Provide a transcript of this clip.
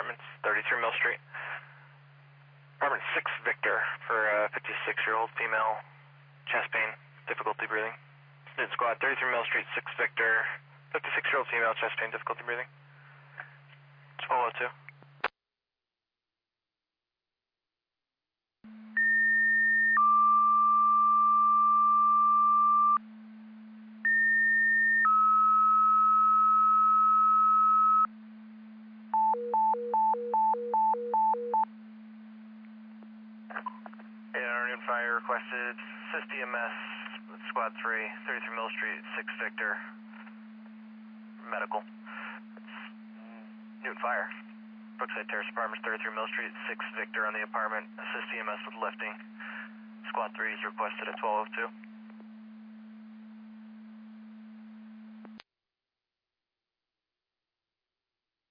Apartments, 33 Mill Street. Apartment 6 Victor for a 56-year-old female, chest pain, difficulty breathing. Student squad, 33 Mill Street, 6 Victor, 56-year-old female, chest pain, difficulty breathing. 1202. Fire requested, assist EMS, squad 3, 33 Mill Street, 6 Victor, medical. Newton Fire, Brookside Terrace Apartments, 33 Mill Street, 6 Victor on the apartment, assist EMS with lifting. Squad 3 is requested at 1202.